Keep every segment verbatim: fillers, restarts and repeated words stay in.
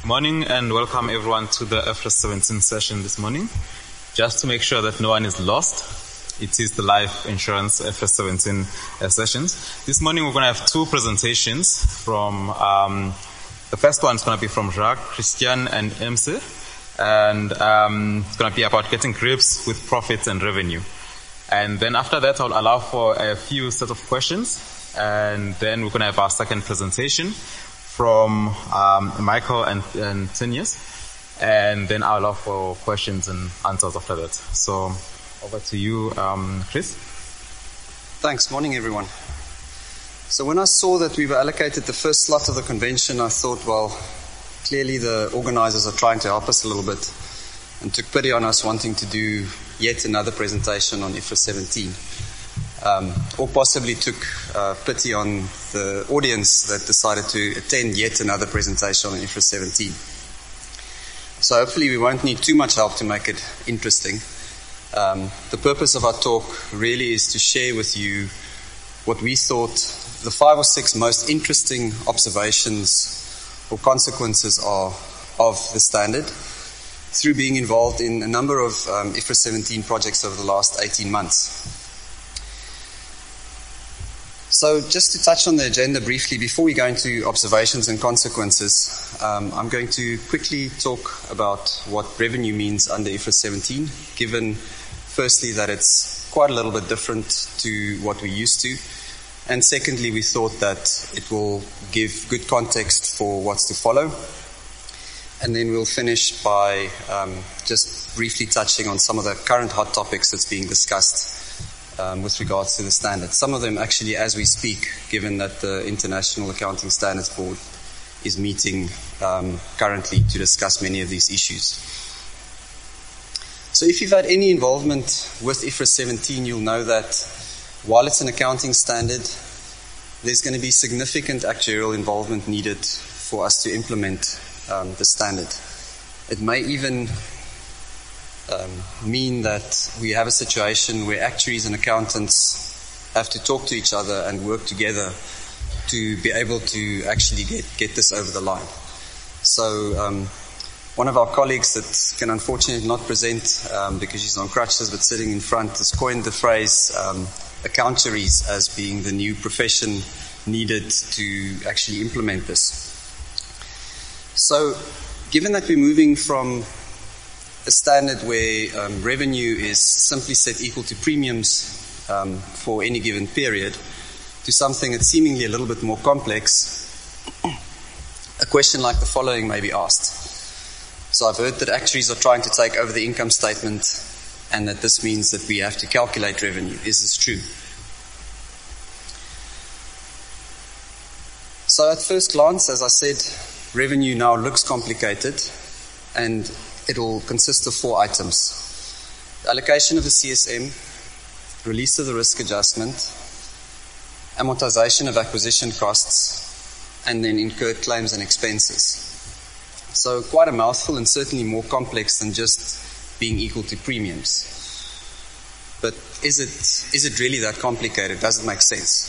Morning and welcome everyone to the I F R S seventeen session this morning. Just to make sure that no one is lost, it is the life insurance I F R S seventeen uh, sessions. This morning we're going to have two presentations from, um, the first one is going to be from Jacques, Christian and M C, and um, it's going to be about getting grips with profits and revenue. And then after that I'll allow for a few set of questions, and then we're going to have our second presentation from um, Michael and, and Tinius, and then I'll allow for questions and answers after that. So over to you, um, Chris. Thanks. Morning, everyone. So when I saw that we were allocated the first slot of the convention, I thought, well, clearly the organizers are trying to help us a little bit and took pity on us wanting to do yet another presentation on I F R S seventeen. Um, or possibly took uh, pity on the audience that decided to attend yet another presentation on I F R S seventeen. So hopefully we won't need too much help to make it interesting. Um, the purpose of our talk really is to share with you what we thought the five or six most interesting observations or consequences are of the standard through being involved in a number of um, I F R S seventeen projects over the last eighteen months. So just to touch on the agenda briefly, before we go into observations and consequences, um, I'm going to quickly talk about what revenue means under I F R S seventeen, given firstly that it's quite a little bit different to what we're used to, and secondly we thought that it will give good context for what's to follow. And then we'll finish by um, just briefly touching on some of the current hot topics that's being discussed Um, with regards to the standards. Some of them actually as we speak, given that the International Accounting Standards Board is meeting um, currently to discuss many of these issues. So if you've had any involvement with I F R S seventeen, you'll know that while it's an accounting standard, there's going to be significant actuarial involvement needed for us to implement um, the standard. It may even Um, mean that we have a situation where actuaries and accountants have to talk to each other and work together to be able to actually get, get this over the line. So um, one of our colleagues that can unfortunately not present um, because she's on crutches but sitting in front has coined the phrase um, accountaries as being the new profession needed to actually implement this. So given that we're moving from a standard where um, revenue is simply set equal to premiums um, for any given period to something that's seemingly a little bit more complex, a question like the following may be asked. So I've heard that actuaries are trying to take over the income statement and that this means that we have to calculate revenue. Is this true? So at first glance, as I said, revenue now looks complicated, and it will consist of four items: the allocation of the C S M, release of the risk adjustment, amortization of acquisition costs, and then incurred claims and expenses. So quite a mouthful, and certainly more complex than just being equal to premiums. But is it, is it really that complicated? Does it make sense?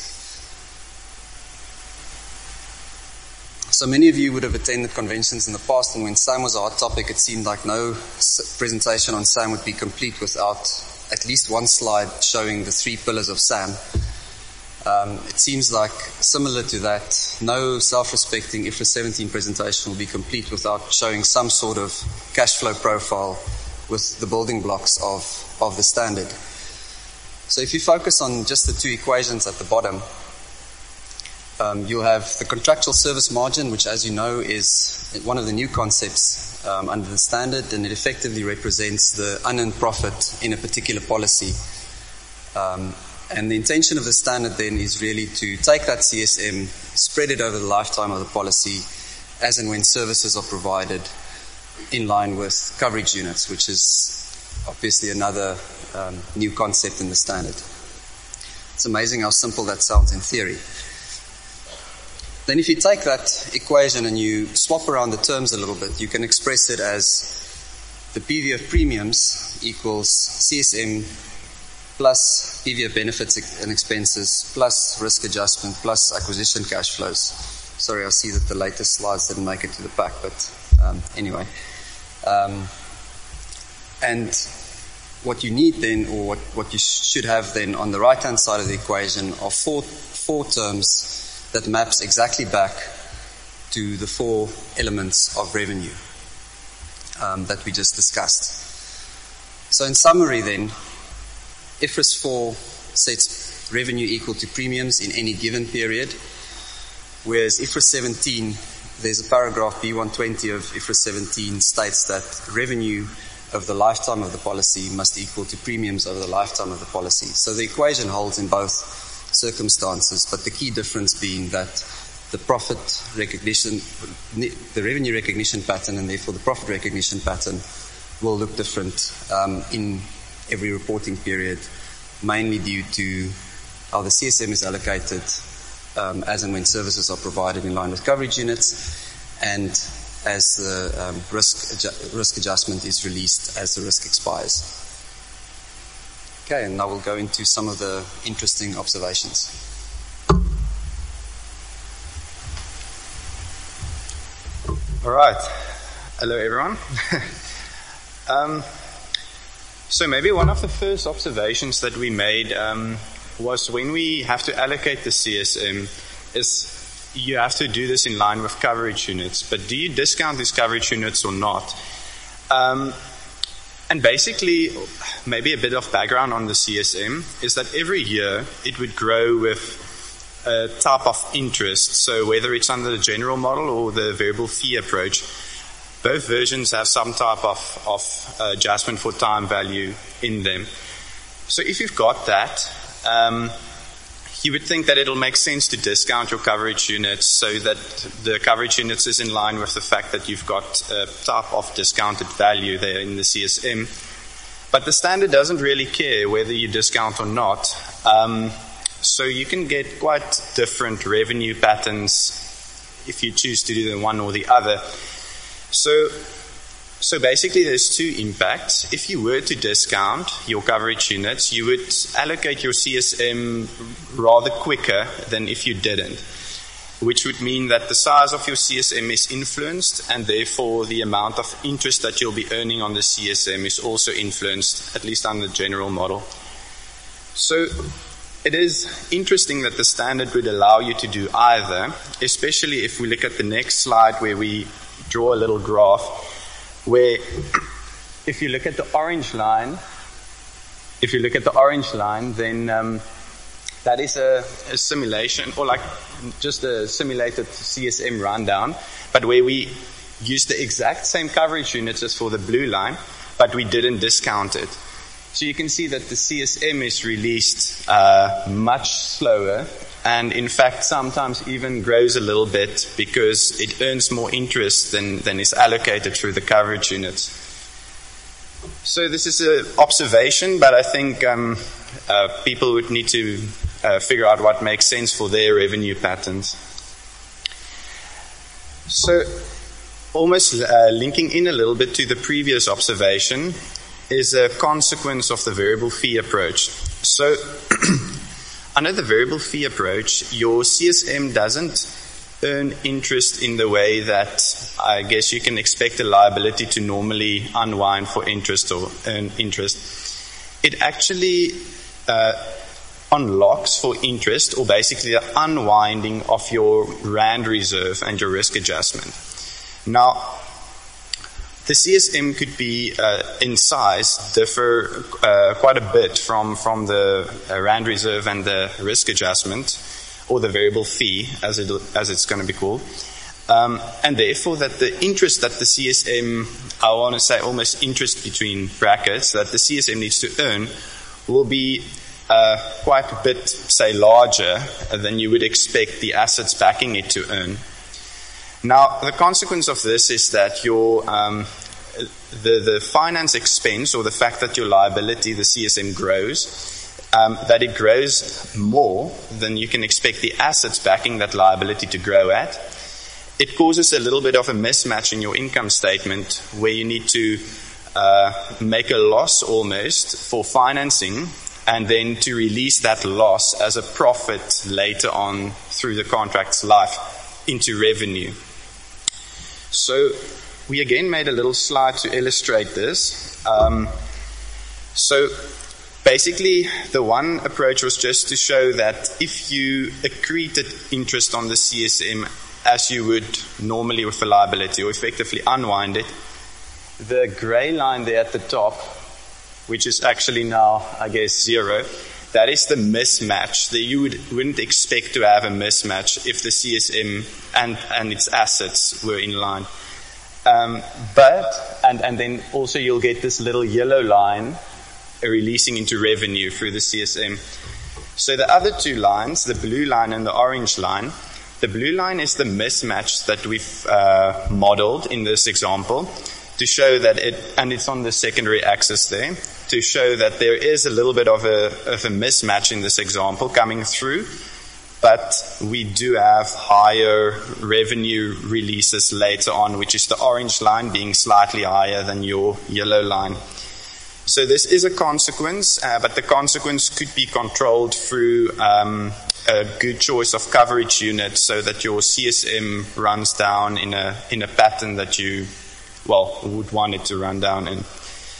So many of you would have attended conventions in the past, and when SAM was a hot topic, it seemed like no presentation on SAM would be complete without at least one slide showing the three pillars of SAM. Um, it seems like, similar to that, no self-respecting I F R S seventeen presentation will be complete without showing some sort of cash flow profile with the building blocks of, of the standard. So if you focus on just the two equations at the bottom, Um, you'll have the contractual service margin, which, as you know, is one of the new concepts um, under the standard, and it effectively represents the unearned profit in a particular policy. Um, and the intention of the standard then is really to take that C S M, spread it over the lifetime of the policy, as and when services are provided in line with coverage units, which is obviously another um, new concept in the standard. It's amazing how simple that sounds in theory. Then if you take that equation and you swap around the terms a little bit, you can express it as the P V of premiums equals C S M plus P V of benefits and expenses plus risk adjustment plus acquisition cash flows. Sorry, I see that the latest slides didn't make it to the pack, but Um, anyway. Um, and what you need then, or what, what you should have then on the right-hand side of the equation are four, four terms that maps exactly back to the four elements of revenue um, that we just discussed. So in summary then, I F R S four sets revenue equal to premiums in any given period, whereas I F R S seventeen, there's a paragraph B one twenty of I F R S seventeen states that revenue over the lifetime of the policy must equal to premiums over the lifetime of the policy. So the equation holds in both circumstances, but the key difference being that the profit recognition, the revenue recognition pattern, and therefore the profit recognition pattern will look different um, in every reporting period, mainly due to how the C S M is allocated um, as and when services are provided in line with coverage units, and as the um, risk, adju- risk adjustment is released as the risk expires. Okay, and now we'll go into some of the interesting observations. All right. Hello, everyone. um, so maybe one of the first observations that we made um, was when we have to allocate the C S M is you have to do this in line with coverage units, but do you discount these coverage units or not? Um, and basically, maybe a bit of background on the C S M is that every year it would grow with a type of interest. So whether it's under the general model or the variable fee approach, both versions have some type of, of uh, adjustment for time value in them. So if you've got that, um, you would think that it'll make sense to discount your coverage units so that the coverage units is in line with the fact that you've got a type of discounted value there in the C S M. But the standard doesn't really care whether you discount or not. Um, so you can get quite different revenue patterns if you choose to do the one or the other. So So basically there's two impacts. If you were to discount your coverage units, you would allocate your C S M rather quicker than if you didn't, which would mean that the size of your C S M is influenced, and therefore the amount of interest that you'll be earning on the C S M is also influenced, at least on the general model. So it is interesting that the standard would allow you to do either, especially if we look at the next slide where we draw a little graph where if you look at the orange line, if you look at the orange line, then um, that is a, a simulation, or like just a simulated C S M rundown, but where we use the exact same coverage units as for the blue line, but we didn't discount it. So you can see that the C S M is released uh, much slower, and in fact sometimes even grows a little bit because it earns more interest than, than is allocated through the coverage units. So this is an observation, but I think um, uh, people would need to uh, figure out what makes sense for their revenue patterns. So almost uh, linking in a little bit to the previous observation is a consequence of the variable fee approach. So under the variable fee approach, your C S M doesn't earn interest in the way that I guess you can expect a liability to normally unwind for interest or earn interest. It actually uh, unlocks for interest, or basically the unwinding of your RAND reserve and your risk adjustment. Now, the C S M could be, uh, in size, differ uh, quite a bit from, from the uh, RAND reserve and the risk adjustment, or the variable fee, as, it, as it's going to be called. Um, and therefore that the interest that the C S M, I want to say almost interest between brackets, that the C S M needs to earn will be uh, quite a bit, say, larger than you would expect the assets backing it to earn. Now, the consequence of this is that your um, the, the finance expense, or the fact that your liability, the C S M, grows, um, that it grows more than you can expect the assets backing that liability to grow at. It causes a little bit of a mismatch in your income statement where you need to uh, make a loss almost for financing, and then to release that loss as a profit later on through the contract's life into revenue. So we again made a little slide to illustrate this. Um, so basically, the one approach was just to show that if you accreted interest on the C S M as you would normally with a liability, or effectively unwind it, the grey line there at the top, which is actually now, I guess, zero, that is the mismatch. That you would, wouldn't expect to have a mismatch if the C S M and, and its assets were in line. Um, but, and, and then also you'll get this little yellow line uh, releasing into revenue through the C S M. So the other two lines, the blue line and the orange line, the blue line is the mismatch that we've uh, modeled in this example to show that it, and it's on the secondary axis there, to show that there is a little bit of a, of a mismatch in this example coming through, but we do have higher revenue releases later on, which is the orange line being slightly higher than your yellow line. So this is a consequence, uh, but the consequence could be controlled through um, a good choice of coverage unit so that your C S M runs down in a in a pattern that you, well, would want it to run down in.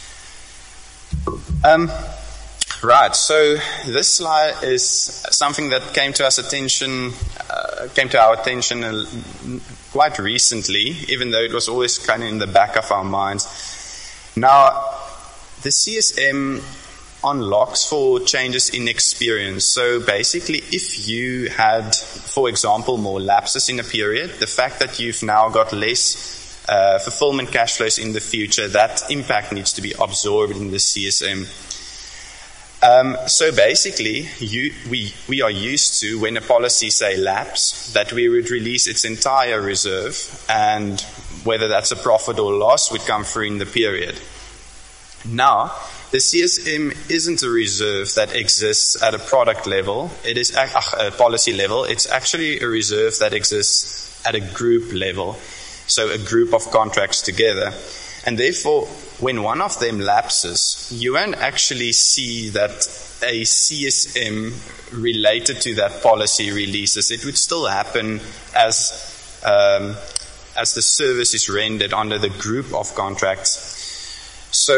Um, right, so this slide is something that came to us attention, uh, came to our attention uh, quite recently, even though it was always kind of in the back of our minds. Now, the C S M unlocks for changes in experience. So basically, if you had, for example, more lapses in a period, the fact that you've now got less Uh, fulfillment cash flows in the future, that impact needs to be absorbed in the C S M. Um, so basically, you, we, we are used to, when a policy, say, lapse, that we would release its entire reserve, and whether that's a profit or loss would come through in the period. Now, the C S M isn't a reserve that exists at a product level. It is a, a policy level. It's actually a reserve that exists at a group level. So a group of contracts together. And therefore, when one of them lapses, you won't actually see that a C S M related to that policy releases. It would still happen as um, as the service is rendered under the group of contracts. So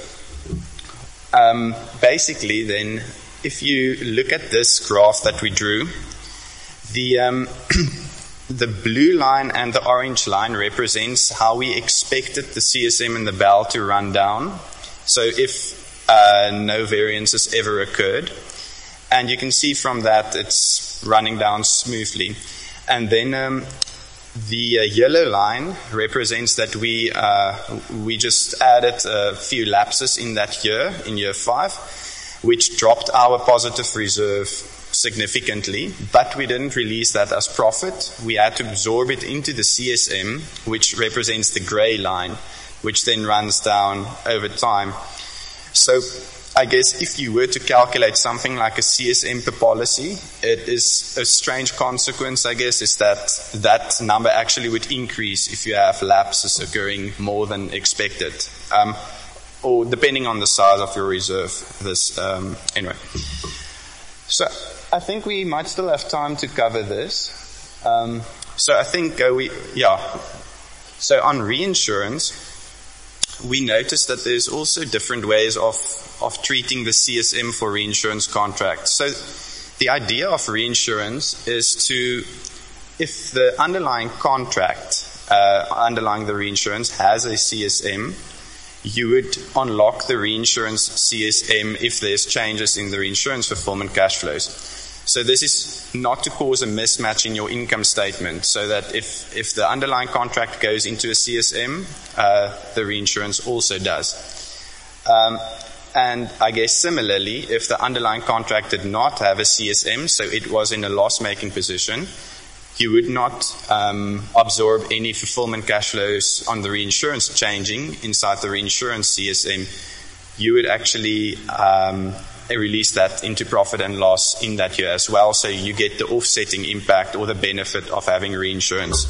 um, basically then, if you look at this graph that we drew, the um, the blue line and the orange line represents how we expected the C S M and the B E L to run down. So if uh, no variances ever occurred. And you can see from that it's running down smoothly. And then um, the uh, yellow line represents that we uh, we just added a few lapses in that year, in year five, which dropped our positive reserve significantly, but we didn't release that as profit. We had to absorb it into the C S M, which represents the grey line, which then runs down over time. So I guess if you were to calculate something like a C S M per policy, it is a strange consequence, I guess, is that that number actually would increase if you have lapses occurring more than expected. Um, or depending on the size of your reserve. This um, anyway. So I think we might still have time to cover this. Um, so I think uh, we, yeah. So on reinsurance, we noticed that there's also different ways of, of treating the C S M for reinsurance contracts. So the idea of reinsurance is to, if the underlying contract, uh, underlying the reinsurance has a C S M, you would unlock the reinsurance C S M if there's changes in the reinsurance fulfillment cash flows. So this is not to cause a mismatch in your income statement, so that if, if the underlying contract goes into a C S M, uh, the reinsurance also does. Um, and I guess similarly, if the underlying contract did not have a C S M, so it was in a loss-making position, you would not um, absorb any fulfillment cash flows on the reinsurance changing inside the reinsurance C S M. You would actually um, release that into profit and loss in that year as well, so you get the offsetting impact or the benefit of having reinsurance.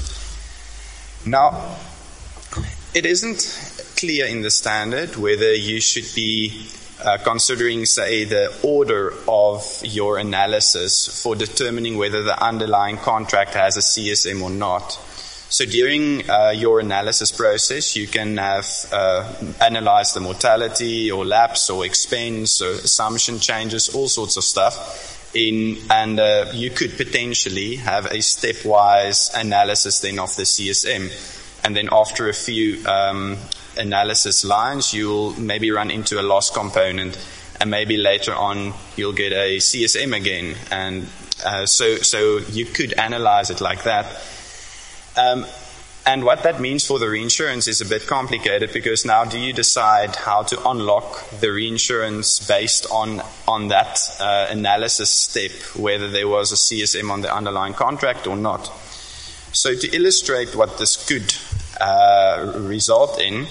Now, it isn't clear in the standard whether you should be uh, considering, say, the order of your analysis for determining whether the underlying contract has a C S M or not. So during uh, your analysis process, you can have uh, analyze the mortality or lapse or expense or assumption changes, all sorts of stuff. In, and uh, you could potentially have a stepwise analysis then of the C S M. And then after a few um, analysis lines, you'll maybe run into a loss component, and maybe later on you'll get a C S M again. And uh, so, so you could analyze it like that. Um, and what that means for the reinsurance is a bit complicated, because now do you decide how to unlock the reinsurance based on on that uh, analysis step, whether there was a C S M on the underlying contract or not. So to illustrate what this could uh, result in,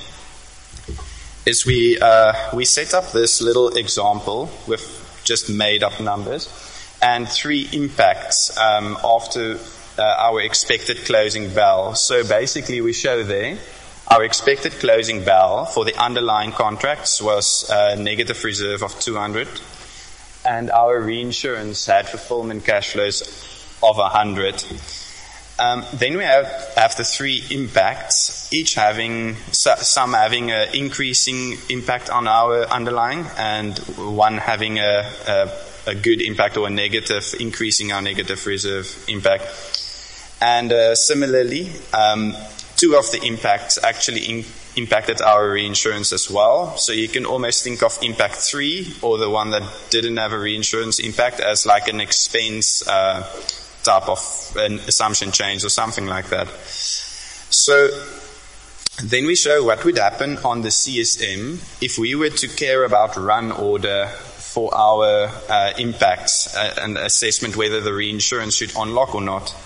is we uh, we set up this little example with just made up numbers and three impacts um, after Uh, our expected closing bell. So basically we show there our expected closing bell for the underlying contracts was a negative reserve of two hundred, and our reinsurance had fulfillment cash flows of one hundred. Um, then we have, have the three impacts, each having, some having an increasing impact on our underlying, and one having a, a, a good impact or a negative, increasing our negative reserve impact. And uh, similarly, um, two of the impacts actually in, impacted our reinsurance as well. So you can almost think of impact three, or the one that didn't have a reinsurance impact, as like an expense uh, type of an assumption change or something like that. So then we show what would happen on the C S M if we were to care about run order for our uh, impacts uh, and assessment whether the reinsurance should unlock or not.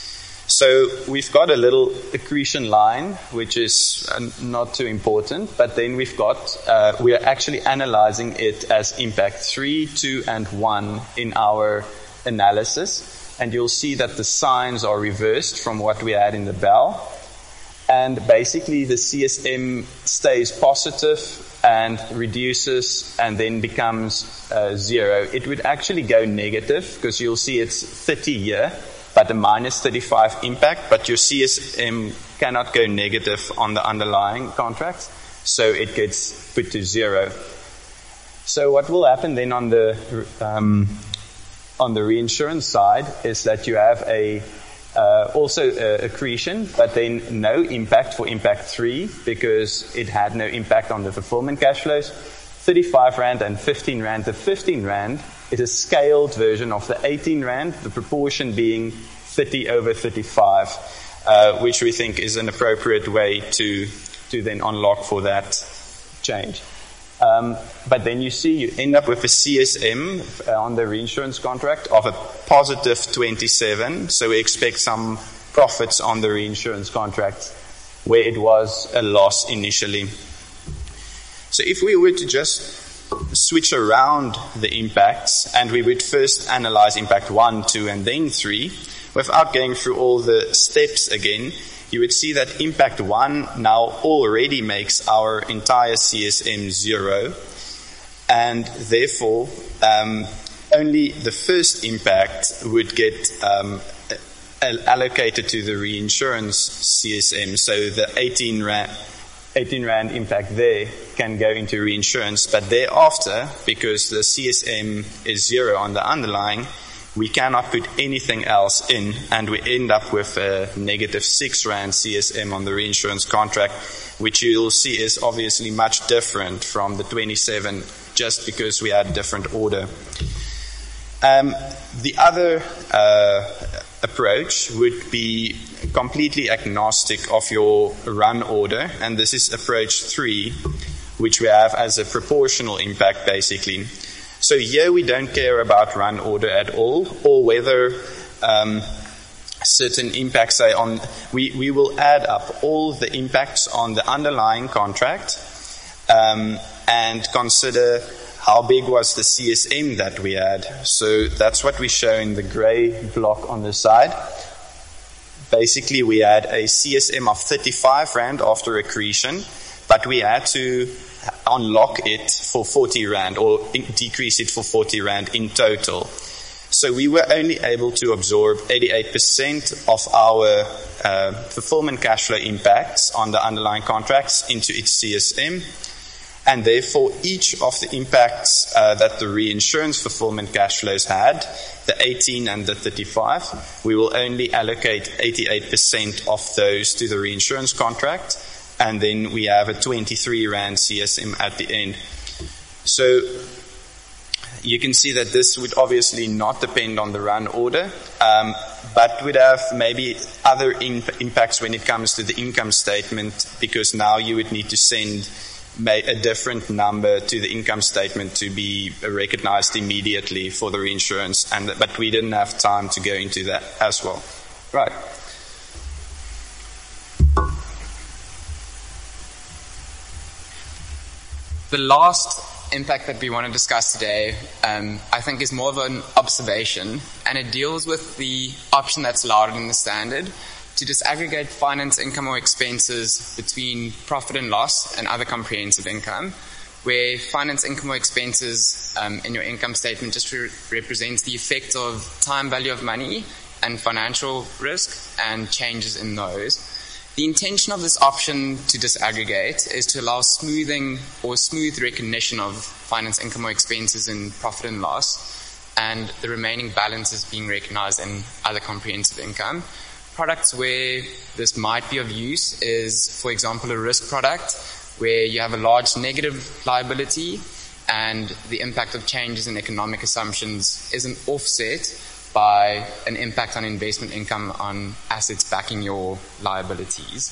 So we've got a little accretion line, which is uh, not too important, but then we've got, uh, we are actually analyzing it as impact three, two, and one in our analysis. And you'll see that the signs are reversed from what we had in the bell. And basically the C S M stays positive and reduces and then becomes uh, zero. It would actually go negative, because you'll see it's thirty here. But a minus thirty-five impact, but your C S M cannot go negative on the underlying contracts, so it gets put to zero. So what will happen then on the um, on the reinsurance side is that you have a uh, also uh, accretion, but then no impact for impact three, because it had no impact on the fulfillment cash flows. thirty-five rand and fifteen rand. The fifteen rand is a scaled version of the eighteen rand, the proportion being thirty over thirty-five, uh, which we think is an appropriate way to to then unlock for that change. Um, but then you see you end up with a C S M on the reinsurance contract of a positive twenty-seven, so we expect some profits on the reinsurance contract where it was a loss initially. So if we were to just switch around the impacts, and we would first analyze impact one, two, and then three, without going through all the steps again, you would see that impact one now already makes our entire C S M zero, and therefore um, only the first impact would get um, allocated to the reinsurance C S M. So the eighteen rand eighteen rand impact there can go into reinsurance, but thereafter, because the C S M is zero on the underlying, we cannot put anything else in, and we end up with a negative six rand C S M on the reinsurance contract, which you'll see is obviously much different from the twenty-seven, just because we had a different order. Um, the other uh, approach would be completely agnostic of your run order, and this is approach three, which we have as a proportional impact basically. So here we don't care about run order at all, or whether um, certain impacts say on, we, we will add up all the impacts on the underlying contract um, and consider how big was the C S M that we had. So that's what we show in the grey block on the side. Basically, we had a C S M of thirty-five rand after accretion, but we had to unlock it for forty rand, or decrease it for forty rand in total. So we were only able to absorb eighty-eight percent of our uh, fulfillment cash flow impacts on the underlying contracts into its C S M. And therefore, each of the impacts uh, that the reinsurance fulfillment cash flows had, the eighteen and the thirty-five, we will only allocate eighty-eight percent of those to the reinsurance contract, and then we have a twenty-three rand C S M at the end. So you can see that this would obviously not depend on the run order, um, but would have maybe other imp- impacts when it comes to the income statement, because now you would need to send a different number to the income statement to be recognized immediately for the reinsurance, and but we didn't have time to go into that as well. Right. The last impact that we want to discuss today, um, I think, is more of an observation, and it deals with the option that's allowed in the standard to disaggregate finance income or expenses between profit and loss and other comprehensive income, where finance income or expenses um, in your income statement just re- represents the effect of time value of money and financial risk and changes in those. The intention of this option to disaggregate is to allow smoothing or smooth recognition of finance income or expenses in profit and loss, and the remaining balance is being recognized in other comprehensive income. Products where this might be of use is, for example, a risk product where you have a large negative liability and the impact of changes in economic assumptions is an offset by an impact on investment income on assets backing your liabilities.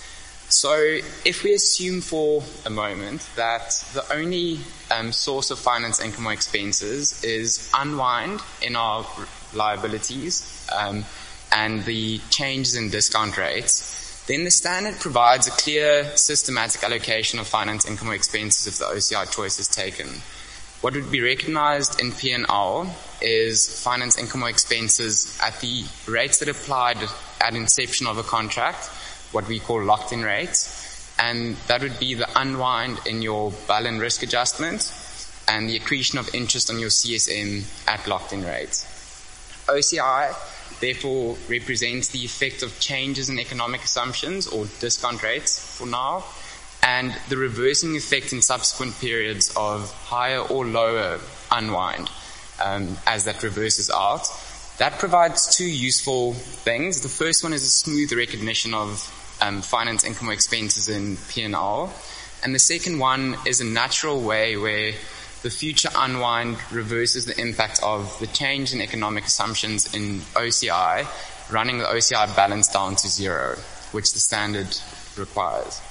So if we assume for a moment that the only um, source of finance income or expenses is unwind in our liabilities, um, and the changes in discount rates, then the standard provides a clear systematic allocation of finance income or expenses if the O C I choice is taken. What would be recognized in P and L is finance income or expenses at the rates that applied at inception of a contract, what we call locked-in rates, and that would be the unwind in your balance risk adjustment and the accretion of interest on your C S M at locked-in rates. O C I therefore represents the effect of changes in economic assumptions or discount rates for now, and the reversing effect in subsequent periods of higher or lower unwind um, as that reverses out. That provides two useful things. The first one is a smooth recognition of um, finance income or expenses in P and L, and the second one is a natural way where the future unwind reverses the impact of the change in economic assumptions in O C I, running the O C I balance down to zero, which the standard requires.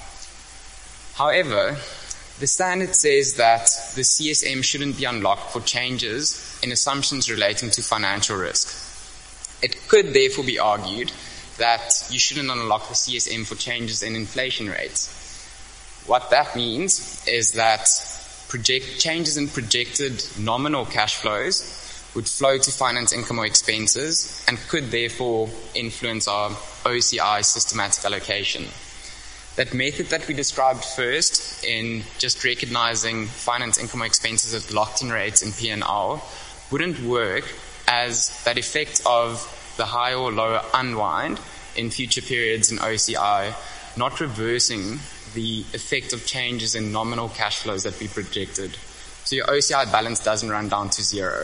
However, the standard says that the C S M shouldn't be unlocked for changes in assumptions relating to financial risk. It could therefore be argued that you shouldn't unlock the C S M for changes in inflation rates. What that means is that Project changes in projected nominal cash flows would flow to finance income or expenses and could therefore influence our O C I systematic allocation. That method that we described first in just recognizing finance income or expenses at locked-in rates in P and L wouldn't work, as that effect of the higher or lower unwind in future periods in O C I not reversing the effect of changes in nominal cash flows that we projected. So your O C I balance doesn't run down to zero.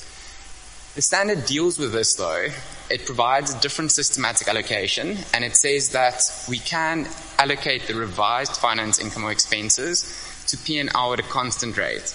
The standard deals with this though. It provides a different systematic allocation, and it says that we can allocate the revised finance income or expenses to P and L at a constant rate.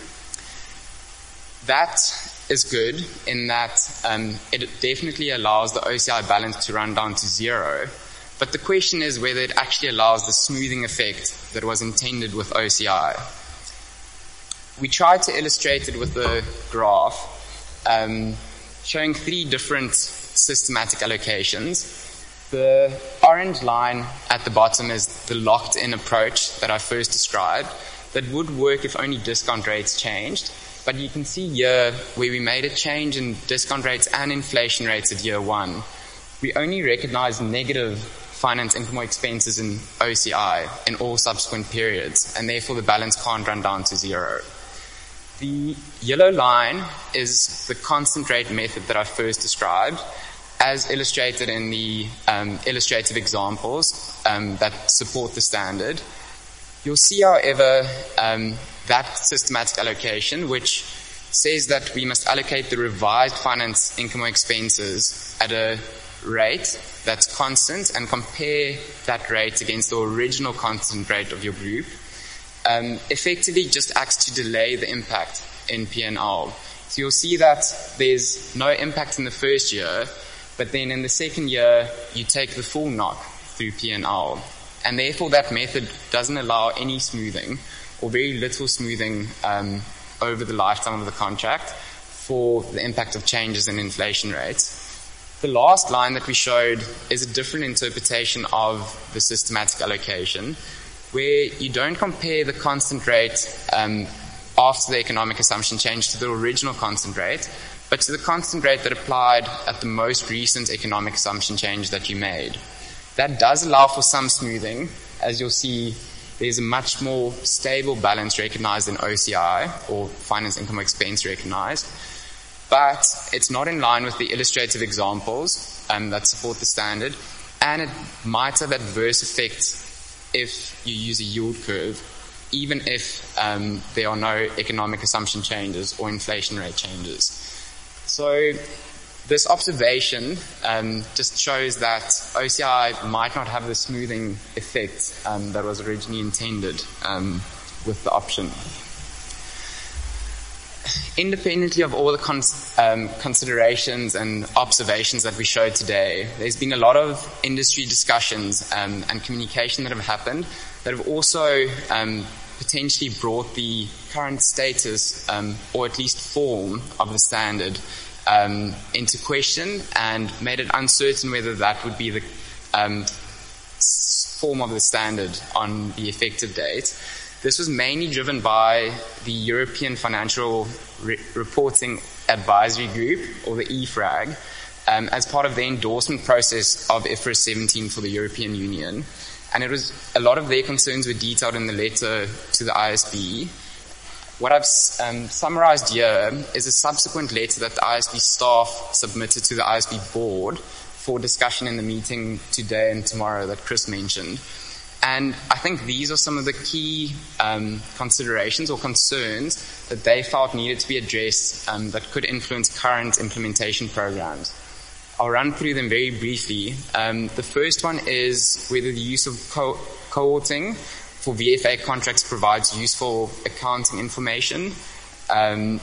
That is good in that um, it definitely allows the O C I balance to run down to zero. But the question is whether it actually allows the smoothing effect that was intended with O C I. We tried to illustrate it with a graph um, showing three different systematic allocations. The orange line at the bottom is the locked-in approach that I first described that would work if only discount rates changed. But you can see here where we made a change in discount rates and inflation rates at year one. We only recognize negative finance income or expenses in O C I in all subsequent periods, and therefore the balance can't run down to zero. The yellow line is the constant rate method that I first described, as illustrated in the um, illustrative examples um, that support the standard. You'll see, however, um, that systematic allocation, which says that we must allocate the revised finance income or expenses at a rate that's constant and compare that rate against the original constant rate of your group, um, effectively just acts to delay the impact in P and L. So you'll see that there's no impact in the first year, but then in the second year, you take the full knock through P and L. And therefore, that method doesn't allow any smoothing or very little smoothing um, over the lifetime of the contract for the impact of changes in inflation rates. The last line that we showed is a different interpretation of the systematic allocation, where you don't compare the constant rate um, after the economic assumption change to the original constant rate, but to the constant rate that applied at the most recent economic assumption change that you made. That does allow for some smoothing. As you'll see, there's a much more stable balance recognized in O C I, or finance income or expense recognized, but it's not in line with the illustrative examples um, that support the standard, and it might have adverse effects if you use a yield curve, even if um, there are no economic assumption changes or inflation rate changes. So this observation um, just shows that O C I might not have the smoothing effect um, that was originally intended um, with the option. Independently of all the cons- um, considerations and observations that we showed today, there's been a lot of industry discussions um, and communication that have happened that have also um, potentially brought the current status um, or at least form of the standard um, into question and made it uncertain whether that would be the um, form of the standard on the effective date. This was mainly driven by the European Financial Re- Reporting Advisory Group, or the E F R A G, um, as part of the endorsement process of I F R S seventeen for the European Union. And it was a lot of their concerns were detailed in the letter to the I S B. What I've um, summarized here is a subsequent letter that the I S B staff submitted to the I S B board for discussion in the meeting today and tomorrow that Chris mentioned. And I think these are some of the key um, considerations or concerns that they felt needed to be addressed um, that could influence current implementation programs. I'll run through them very briefly. Um, the first one is whether the use of co- cohorting for V F A contracts provides useful accounting information, um,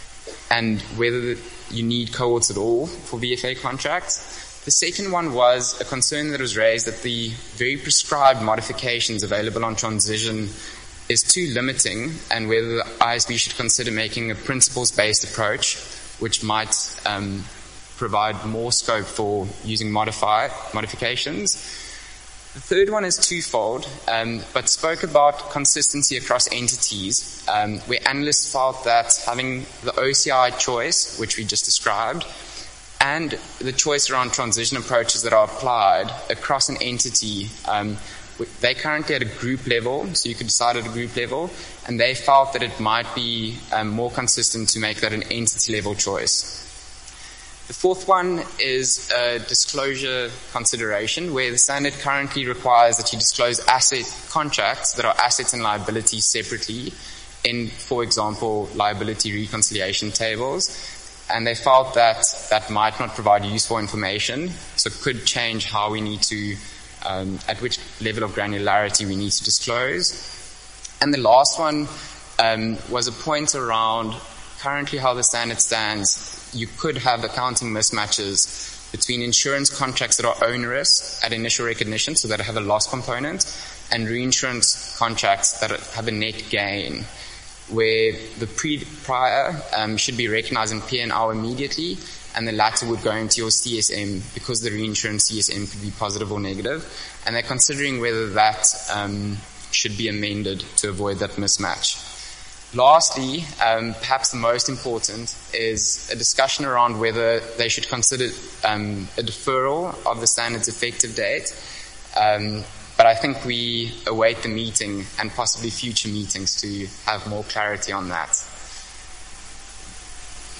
and whether you need cohorts at all for V F A contracts. The second one was a concern that was raised that the very prescribed modifications available on transition is too limiting, and whether the I S B should consider making a principles-based approach, which might um, provide more scope for using modify, modifications. The third one is twofold, um, but spoke about consistency across entities, um, where analysts felt that having the O C I choice, which we just described, and the choice around transition approaches that are applied across an entity. Um, they currently at a group level, so you could decide at a group level, and they felt that it might be um, more consistent to make that an entity level choice. The fourth one is a disclosure consideration, where the standard currently requires that you disclose asset contracts that are assets and liabilities separately in, for example, liability reconciliation tables. And they felt that that might not provide useful information, so it could change how we need to, um, at which level of granularity we need to disclose. And the last one um, was a point around currently how the standard stands. You could have accounting mismatches between insurance contracts that are onerous at initial recognition, so that have a loss component, and reinsurance contracts that have a net gain, where the pre, prior um, should be recognized in P and L immediately, and the latter would go into your C S M because the reinsurance C S M could be positive or negative, and they're considering whether that um, should be amended to avoid that mismatch. Lastly, um, perhaps the most important, is a discussion around whether they should consider um, a deferral of the standard's effective date. Um, But I think we await the meeting and possibly future meetings to have more clarity on that.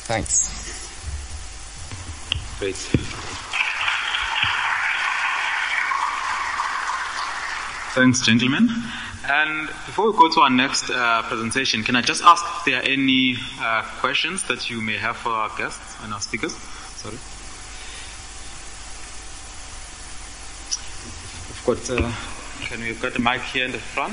Thanks. Great. Thanks, gentlemen. And before we go to our next uh, presentation, can I just ask if there are any uh, questions that you may have for our guests and our speakers? Sorry. We've got, uh, can we get the mic here in the front?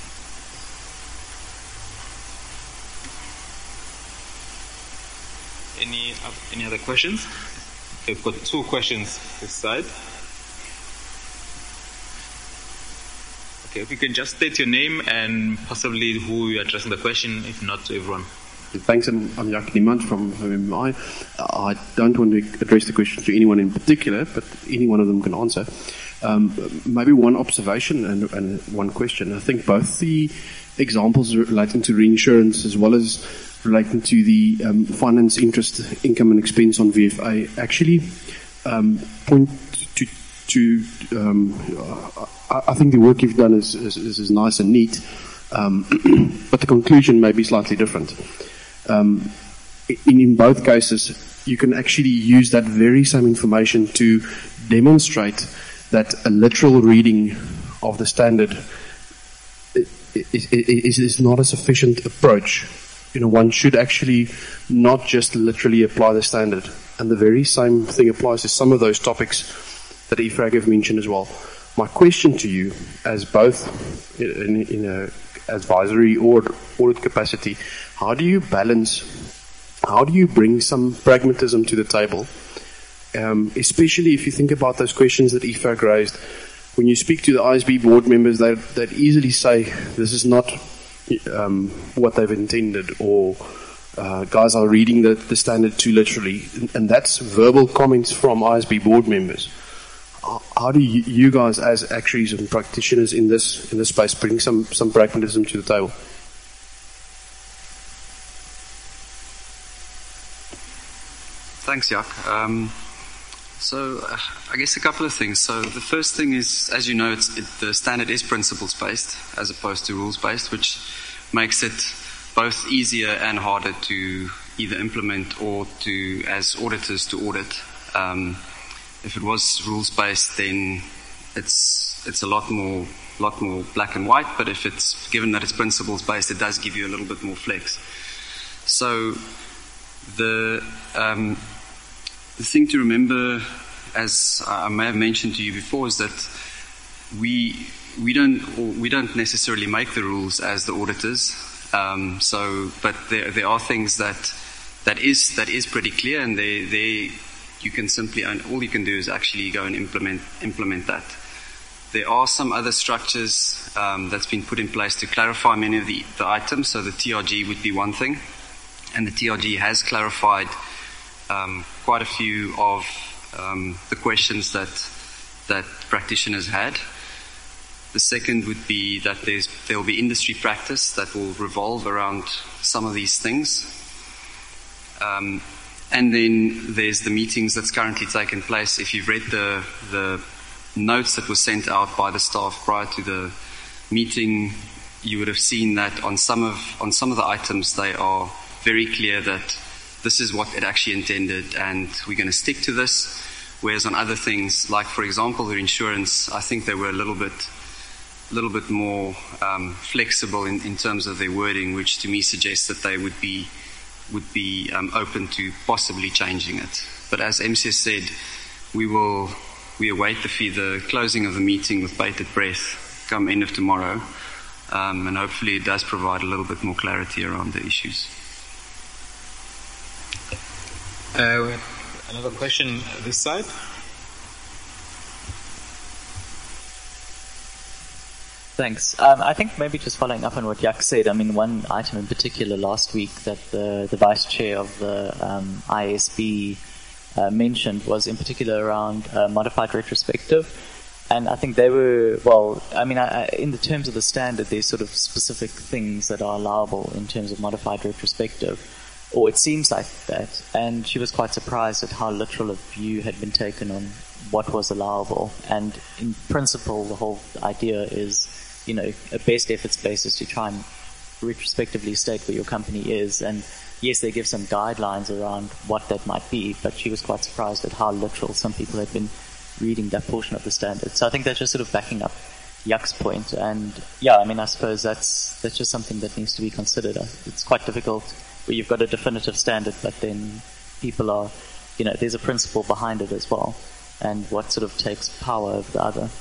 Any uh, any other questions? Okay, we've got two questions this side. Okay, if you can just state your name and possibly who you're addressing the question, if not to everyone. Thanks, I'm, I'm Jack Niemand from O M I. I don't want to address the question to anyone in particular, but any one of them can answer. Um, maybe one observation and, and one question. I think both the examples relating to reinsurance as well as relating to the um, finance, interest, income and expense on V F A actually um, point to, to um, I, I think the work you've done is, is, is nice and neat, um, but the conclusion may be slightly different. Um, in, in both cases, you can actually use that very same information to demonstrate that a literal reading of the standard is, is, is not a sufficient approach. You know, one should actually not just literally apply the standard. And the very same thing applies to some of those topics that Ifrag have mentioned as well. My question to you, as both in, in a advisory or audit capacity, how do you balance, how do you bring some pragmatism to the table? Um, especially if you think about those questions that Ifrag raised. When you speak to the I S B board members, they they'd easily say, this is not um, what they've intended, or uh, guys are reading the, the standard too literally. And that's verbal comments from I S B board members. How do you, you guys, as actuaries and practitioners in this in this space, bring some, some pragmatism to the table? Thanks, Jaak. Um, so uh, I guess a couple of things. So the first thing is, as you know, it's, it, the standard is principles-based as opposed to rules-based, which makes it both easier and harder to either implement or to, as auditors, to audit. Um, If it was rules-based, then it's it's a lot more lot more black and white. But if it's given that it's principles-based, it does give you a little bit more flex. So the um, the thing to remember, as I may have mentioned to you before, is that we we don't we don't necessarily make the rules as the auditors. Um, so, but there there are things that that is that is pretty clear, and they they. You can simply, and all you can do is actually go and implement implement that. There are some other structures um, that's been put in place to clarify many of the, the items. So the T R G would be one thing, and the T R G has clarified um, quite a few of um, the questions that that practitioners had. The second would be that there's there will be industry practice that will revolve around some of these things. Um, And then there's the meetings that's currently taken place. If you've read the the notes that were sent out by the staff prior to the meeting, you would have seen that on some of on some of the items they are very clear that this is what it actually intended and we're going to stick to this. Whereas on other things, like for example the insurance, I think they were a little bit a little bit more um, flexible in, in terms of their wording, which to me suggests that they would be would be um, open to possibly changing it. But as M C S said, we will we await the, fee, the closing of the meeting with bated breath come end of tomorrow, um, and hopefully it does provide a little bit more clarity around the issues. Uh, another question this side. Thanks. Um, I think maybe just following up on what Jaak said, I mean, one item in particular last week that the, the Vice Chair of the um, I S B uh, mentioned was in particular around uh, modified retrospective. And I think they were, well, I mean, I, in the terms of the standard, there's sort of specific things that are allowable in terms of modified retrospective, or it seems like that. And she was quite surprised at how literal a view had been taken on what was allowable. And in principle, the whole idea is, you know, a best efforts basis to try and retrospectively state where your company is. And yes, they give some guidelines around what that might be, but she was quite surprised at how literal some people had been reading that portion of the standard. So I think that's just sort of backing up Yak's point. And yeah, I mean, I suppose that's that's just something that needs to be considered. It's quite difficult where you've got a definitive standard, but then people are, you know, there's a principle behind it as well, and what sort of takes power over the other.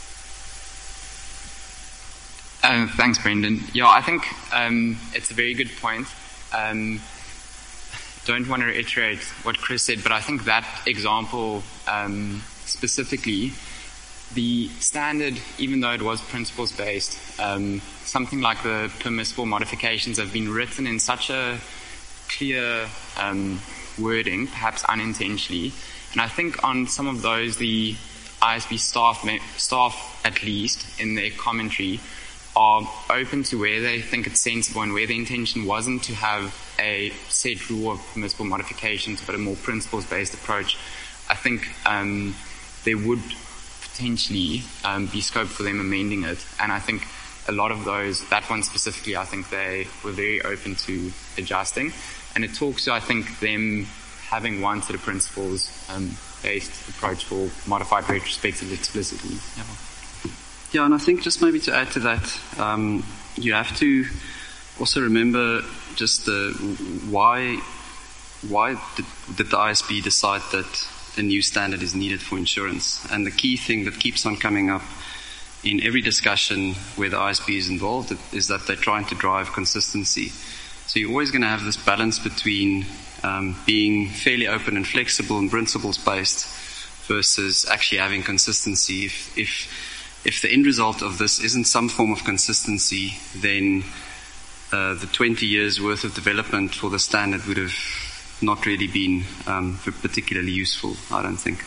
Uh, thanks, Brendan. Yeah, I think um, it's a very good point. Um, don't want to reiterate what Chris said, but I think that example um, specifically, the standard, even though it was principles-based, um, something like the permissible modifications have been written in such a clear um, wording, perhaps unintentionally. And I think on some of those, the I S B staff, staff at least, in their commentary, are open to where they think it's sensible and where the intention wasn't to have a set rule of permissible modifications, but a more principles-based approach. I think um, there would potentially um, be scope for them amending it. And I think a lot of those, that one specifically, I think they were very open to adjusting. And it talks to, I think, them having one set of principles um, based approach for modified retrospectively explicitly. Yeah. Yeah, and I think just maybe to add to that, um, you have to also remember just the why why did, did the I S B decide that a new standard is needed for insurance? And the key thing that keeps on coming up in every discussion where the I S B is involved is that they're trying to drive consistency. So you're always going to have this balance between um, being fairly open and flexible and principles-based versus actually having consistency. If, if If the end result of this isn't some form of consistency, then uh, the twenty years worth of development for the standard would have not really been um, particularly useful, I don't think.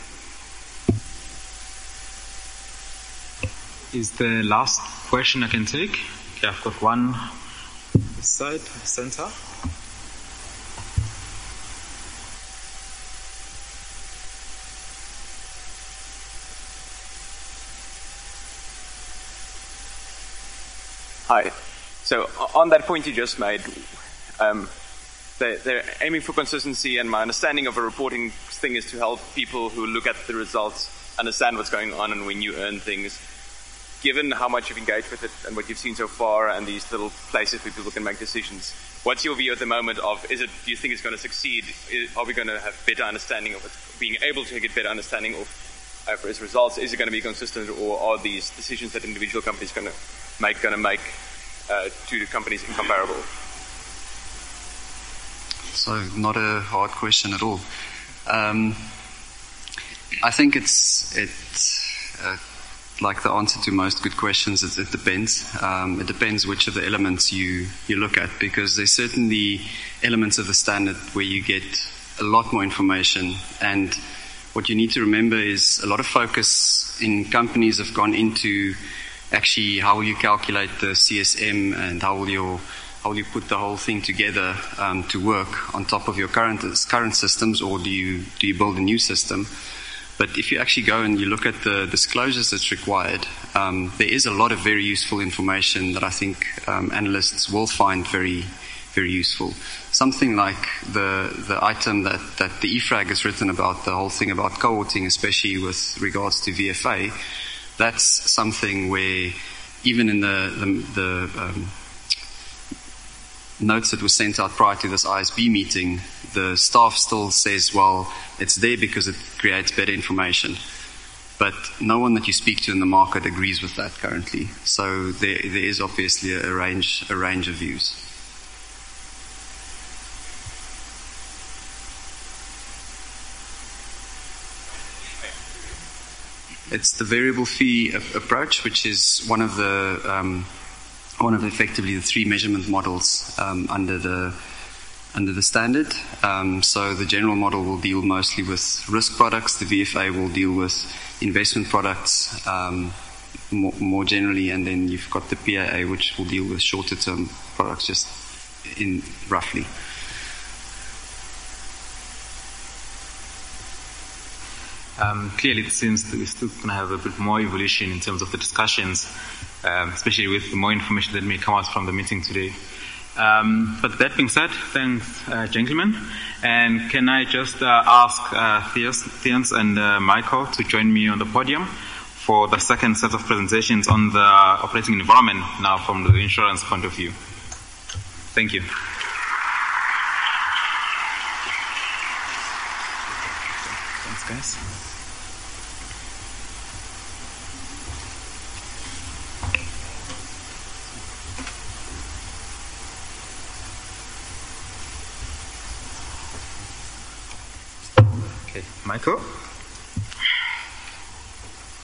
Is the last question I can take? Okay, I've got one this side, center. Hi. So on that point you just made, um, they're, they're aiming for consistency, and my understanding of a reporting thing is to help people who look at the results understand what's going on and when you earn things. Given how much you've engaged with it and what you've seen so far and these little places where people can make decisions, what's your view at the moment of, is it, do you think it's going to succeed? Is, are we going to have better understanding of it, being able to get better understanding of uh, for its results? Is it going to be consistent, or are these decisions that individual companies going to make going to make uh, to companies incomparable? So not a hard question at all. Um, I think it's it's uh, like the answer to most good questions. It, it depends. Um, it depends which of the elements you you look at, because there's certainly elements of the standard where you get a lot more information, and what you need to remember is a lot of focus in companies have gone into actually how will you calculate the C S M and how will you how will you put the whole thing together um, to work on top of your current current systems, or do you do you build a new system? But if you actually go and you look at the disclosures that's required, um, there is a lot of very useful information that I think um, analysts will find very very useful. Something like the the item that, that the E F R A G has written about, the whole thing about cohorting, especially with regards to V F A. That's something where even in the, the, the um, notes that were sent out prior to this I S B meeting, the staff still says, well, it's there because it creates better information. But no one that you speak to in the market agrees with that currently. So there, there is obviously a range, a range of views. It's the variable fee a- approach, which is one of the um, one of effectively the three measurement models um, under the under the standard. Um, so the general model will deal mostly with risk products. The V F A will deal with investment products um, more, more generally, and then you've got the P A A, which will deal with shorter term products, just in roughly. Um, clearly, it seems that we're still going to have a bit more evolution in terms of the discussions, um, especially with the more information that may come out from the meeting today. Um, but that being said, thanks, uh, gentlemen. And can I just uh, ask uh, Theuns and uh, Michael to join me on the podium for the second set of presentations on the operating environment now from the insurance point of view. Thank you. Thanks, guys. Okay, Michael?